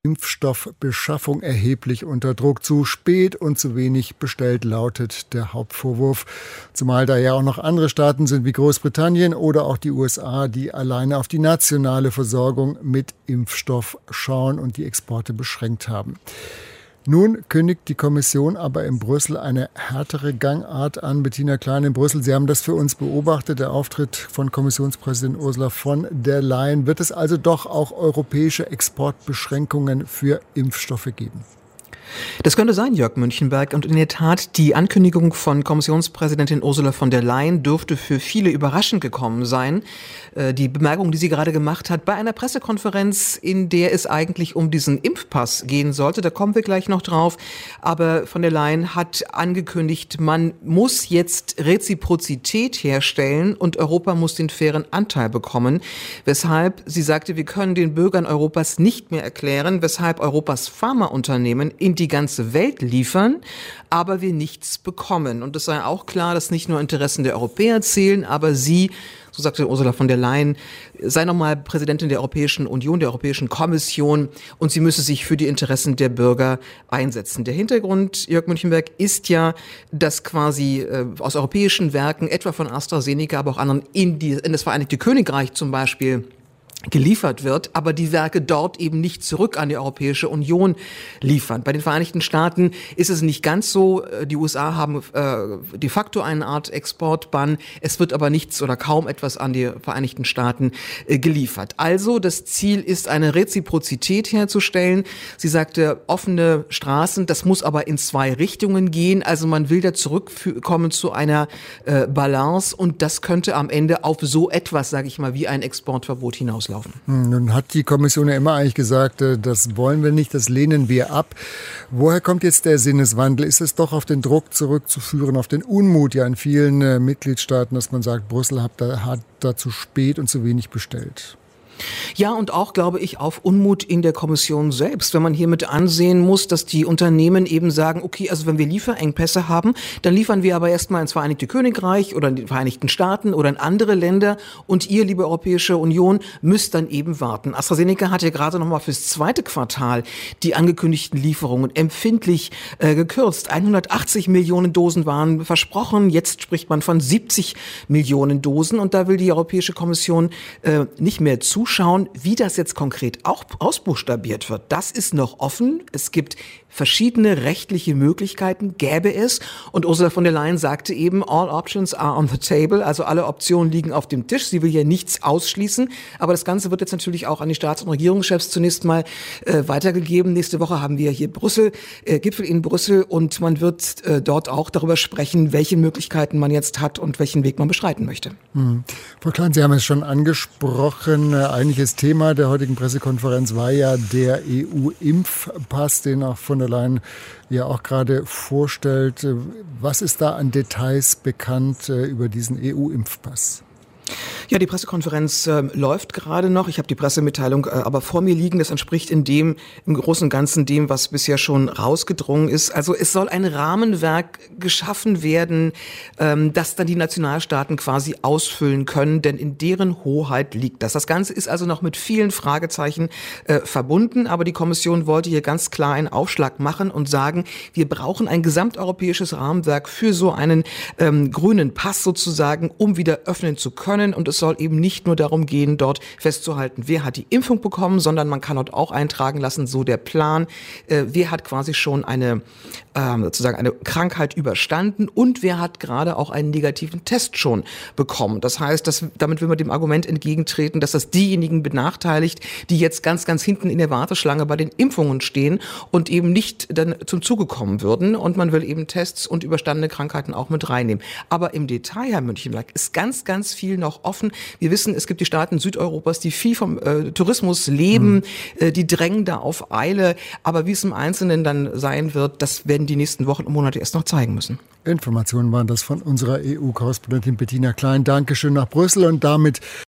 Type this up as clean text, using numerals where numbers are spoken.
Impfstoffbeschaffung erheblich unter Druck. Zu spät und zu wenig bestellt, lautet der Hauptvorwurf. Zumal da ja auch noch andere Staaten sind wie Großbritannien oder auch die USA, die alleine auf die nationale Versorgung mit Impfstoff schauen und die Exporte beschränkt haben. Nun kündigt die Kommission aber in Brüssel eine härtere Gangart an. Bettina Klein in Brüssel, Sie haben das für uns beobachtet, der Auftritt von Kommissionspräsidentin Ursula von der Leyen. Wird es also doch auch europäische Exportbeschränkungen für Impfstoffe geben? Das könnte sein, Jörg Münchenberg. Und in der Tat, die Ankündigung von Kommissionspräsidentin Ursula von der Leyen dürfte für viele überraschend gekommen sein. Die Bemerkung, die sie gerade gemacht hat, bei einer Pressekonferenz, in der es eigentlich um diesen Impfpass gehen sollte, da kommen wir gleich noch drauf. Aber von der Leyen hat angekündigt, man muss jetzt Reziprozität herstellen und Europa muss den fairen Anteil bekommen. Weshalb, sie sagte, wir können den Bürgern Europas nicht mehr erklären, weshalb Europas Pharmaunternehmen in die ganze Welt liefern, aber wir nichts bekommen. Und es sei auch klar, dass nicht nur Interessen der Europäer zählen, aber sie, so sagte Ursula von der Leyen, sei nochmal Präsidentin der Europäischen Union, der Europäischen Kommission, und sie müsse sich für die Interessen der Bürger einsetzen. Der Hintergrund, Jörg Münchenberg, ist ja, dass quasi aus europäischen Werken, etwa von AstraZeneca, aber auch anderen, in das Vereinigte Königreich zum Beispiel, geliefert wird, aber die Werke dort eben nicht zurück an die Europäische Union liefern. Bei den Vereinigten Staaten ist es nicht ganz so. Die USA haben de facto eine Art Exportbann. Es wird aber nichts oder kaum etwas an die Vereinigten Staaten geliefert. Also das Ziel ist, eine Reziprozität herzustellen. Sie sagte, offene Straßen, das muss aber in zwei Richtungen gehen. Also man will da zurückkommen zu einer Balance und das könnte am Ende auf so etwas, sage ich mal, wie ein Exportverbot hinauslaufen. Nun hat die Kommission ja immer eigentlich gesagt, das wollen wir nicht, das lehnen wir ab. Woher kommt jetzt der Sinneswandel? Ist es doch auf den Druck zurückzuführen, auf den Unmut ja in vielen Mitgliedstaaten, dass man sagt, Brüssel hat da zu spät und zu wenig bestellt? Ja, und auch, glaube ich, auf Unmut in der Kommission selbst, wenn man hier mit ansehen muss, dass die Unternehmen eben sagen, okay, also wenn wir Lieferengpässe haben, dann liefern wir aber erstmal ins Vereinigte Königreich oder in die Vereinigten Staaten oder in andere Länder und ihr, liebe Europäische Union, müsst dann eben warten. AstraZeneca hat ja gerade nochmal fürs zweite Quartal die angekündigten Lieferungen empfindlich gekürzt. 180 Millionen Dosen waren versprochen, jetzt spricht man von 70 Millionen Dosen und da will die Europäische Kommission nicht mehr zuschauen, wie das jetzt konkret auch ausbuchstabiert wird. Das ist noch offen. Es gibt verschiedene rechtliche Möglichkeiten, gäbe es. Und Ursula von der Leyen sagte eben, all options are on the table, also alle Optionen liegen auf dem Tisch. Sie will hier nichts ausschließen. Aber das Ganze wird jetzt natürlich auch an die Staats- und Regierungschefs zunächst mal weitergegeben. Nächste Woche haben wir hier Gipfel in Brüssel und man wird dort auch darüber sprechen, welche Möglichkeiten man jetzt hat und welchen Weg man beschreiten möchte. Frau Klein, Sie haben es schon angesprochen. Eigentliches Thema der heutigen Pressekonferenz war ja der EU-Impfpass, den auch von der Leyen ja auch gerade vorstellt. Was ist da an Details bekannt über diesen EU-Impfpass? Ja, die Pressekonferenz läuft gerade noch. Ich habe die Pressemitteilung aber vor mir liegen. Das entspricht im Großen und Ganzen dem, was bisher schon rausgedrungen ist. Also es soll ein Rahmenwerk geschaffen werden, das dann die Nationalstaaten quasi ausfüllen können, denn in deren Hoheit liegt das. Das Ganze ist also noch mit vielen Fragezeichen verbunden, aber die Kommission wollte hier ganz klar einen Aufschlag machen und sagen, wir brauchen ein gesamteuropäisches Rahmenwerk für so einen grünen Pass sozusagen, um wieder öffnen zu können. Und es soll eben nicht nur darum gehen, dort festzuhalten, wer hat die Impfung bekommen, sondern man kann dort auch eintragen lassen, so der Plan, wer hat quasi schon eine Krankheit überstanden und wer hat gerade auch einen negativen Test schon bekommen. Das heißt, damit will man dem Argument entgegentreten, dass das diejenigen benachteiligt, die jetzt ganz, ganz hinten in der Warteschlange bei den Impfungen stehen und eben nicht dann zum Zuge kommen würden. Und man will eben Tests und überstandene Krankheiten auch mit reinnehmen. Aber im Detail, Herr Münchenberg, ist ganz, ganz viel noch offen. Wir wissen, es gibt die Staaten Südeuropas, die viel vom Tourismus leben, die drängen da auf Eile. Aber wie es im Einzelnen dann sein wird, das werden die nächsten Wochen und Monate erst noch zeigen müssen. Informationen waren das von unserer EU-Korrespondentin Bettina Klein. Dankeschön nach Brüssel und damit